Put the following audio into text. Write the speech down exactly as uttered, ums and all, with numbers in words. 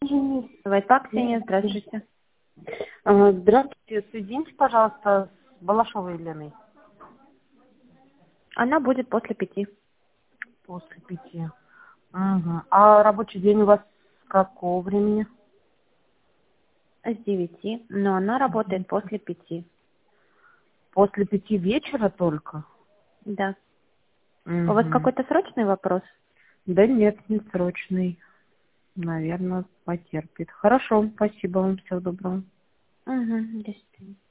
Вайпак, Ксения, здравствуйте. А, Здравствуйте, соедините, пожалуйста, с Балашовой Еленой Она будет после пяти. после пяти. Угу. А рабочий день у вас с какого времени? С девяти, но она работает после пяти. После пяти вечера только? Да. У вас Угу. какой-то срочный вопрос? Да нет, не срочный. Наверное, потерпит. Хорошо, спасибо вам, всего доброго. Угу, до свидания.